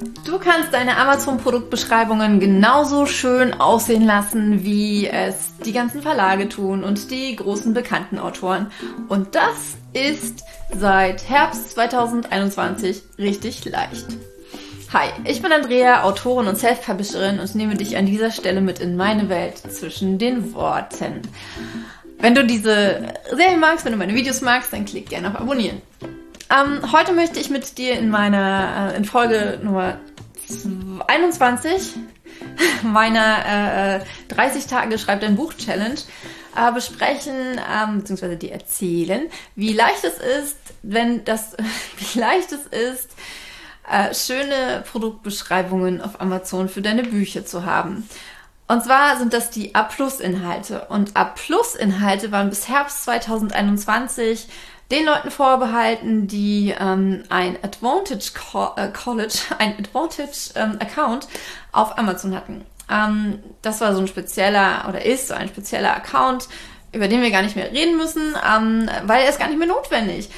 Du kannst deine Amazon-Produktbeschreibungen genauso schön aussehen lassen, wie es die ganzen Verlage tun und die großen bekannten Autoren. Und das ist seit Herbst 2021 richtig leicht. Hi, ich bin Andrea, Autorin und Self-Publisherin und nehme dich an dieser Stelle mit in meine Welt zwischen den Worten. Wenn du diese Serie magst, wenn du meine Videos magst, dann klick gerne auf Abonnieren. Heute möchte ich mit dir in Folge Nummer 21 meiner 30 Tage Schreib dein Buch Challenge besprechen, beziehungsweise dir erzählen, wie leicht es ist, schöne Produktbeschreibungen auf Amazon für deine Bücher zu haben. Und zwar sind das die A+-Inhalte. Und A+-Inhalte waren bis Herbst 2021 den Leuten vorbehalten, die ein Advantage Account auf Amazon hatten. Das war so ein spezieller, oder ist so ein spezieller Account, über den wir gar nicht mehr reden müssen, weil er ist gar nicht mehr notwendig.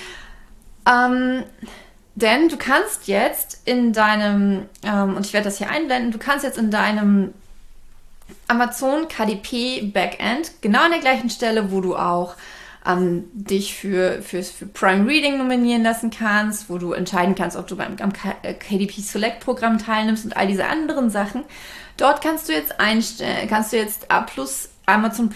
Denn du kannst jetzt in deinem, und ich werde das hier einblenden, du kannst jetzt in deinem Amazon KDP Backend, genau an der gleichen Stelle, wo du auch dich für Prime Reading nominieren lassen kannst, wo du entscheiden kannst, ob du am KDP Select Programm teilnimmst und all diese anderen Sachen. Dort kannst du jetzt einstellen, Amazon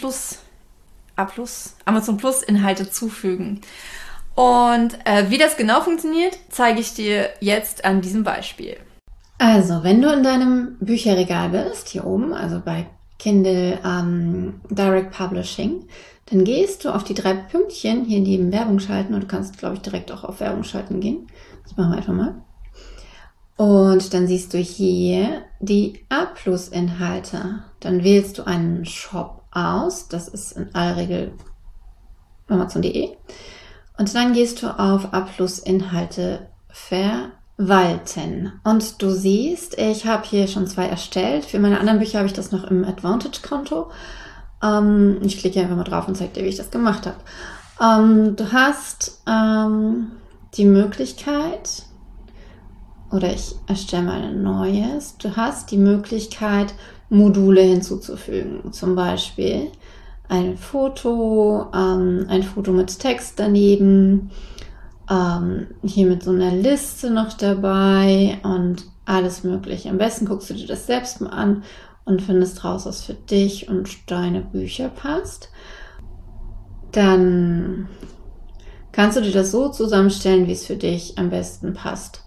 Plus Inhalte zufügen. Und wie das genau funktioniert, zeige ich dir jetzt an diesem Beispiel. Also, wenn du in deinem Bücherregal bist, hier oben, also bei Kindle Direct Publishing, dann gehst du auf die 3 Pünktchen hier neben Werbung schalten, und du kannst, glaube ich, direkt auch auf Werbung schalten gehen. Das machen wir einfach mal. Und dann siehst du hier die A+-Inhalte. Dann wählst du einen Shop aus. Das ist in aller Regel Amazon.de. Und dann gehst du auf A+-Inhalte verwalten. Und du siehst, ich habe hier schon 2 erstellt. Für meine anderen Bücher habe ich das noch im Advantage-Konto. Ich klicke einfach mal drauf und zeige dir, wie ich das gemacht habe. Du hast die Möglichkeit, oder ich erstelle mal ein neues, du hast die Möglichkeit, Module hinzuzufügen. Zum Beispiel ein Foto mit Text daneben, hier mit so einer Liste noch dabei und alles Mögliche. Am besten guckst du dir das selbst mal an und findest raus, was für dich und deine Bücher passt. Dann kannst du dir das so zusammenstellen, wie es für dich am besten passt.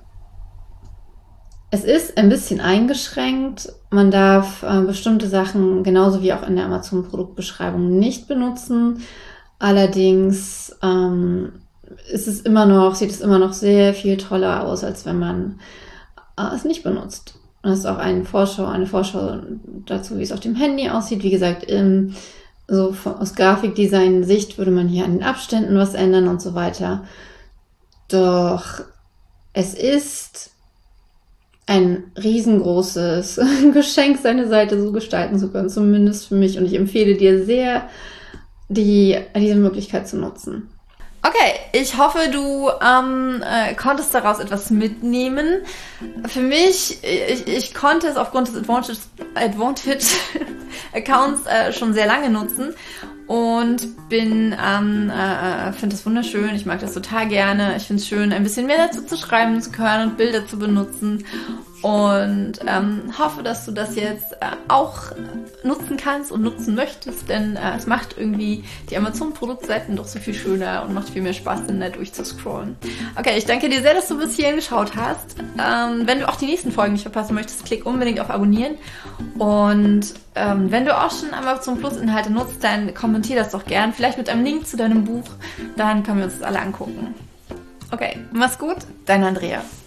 Es ist ein bisschen eingeschränkt. Man darf bestimmte Sachen genauso wie auch in der Amazon-Produktbeschreibung nicht benutzen. Allerdings sieht es immer noch sehr viel toller aus, als wenn man es nicht benutzt. Und es ist auch eine Vorschau dazu, wie es auf dem Handy aussieht. Wie gesagt, aus Grafikdesign-Sicht würde man hier an den Abständen was ändern und so weiter. Doch es ist ein riesengroßes Geschenk, seine Seite so gestalten zu können, zumindest für mich. Und ich empfehle dir sehr, diese Möglichkeit zu nutzen. Okay, ich hoffe, du konntest daraus etwas mitnehmen. Für mich, ich konnte es aufgrund des Advantage-Accounts schon sehr lange nutzen und finde es wunderschön. Ich mag das total gerne. Ich finde es schön, ein bisschen mehr dazu zu schreiben zu können und Bilder zu benutzen. Und hoffe, dass du das jetzt auch nutzen kannst und nutzen möchtest, denn es macht irgendwie die Amazon-Produktseiten doch so viel schöner und macht viel mehr Spaß, dann da durchzuscrollen. Okay, ich danke dir sehr, dass du bis hierhin geschaut hast. Wenn du auch die nächsten Folgen nicht verpassen möchtest, klick unbedingt auf Abonnieren. Und wenn du auch schon Amazon Plus Inhalte nutzt, dann kommentier das doch gern. Vielleicht mit einem Link zu deinem Buch. Dann können wir uns das alle angucken. Okay, mach's gut, deine Andrea.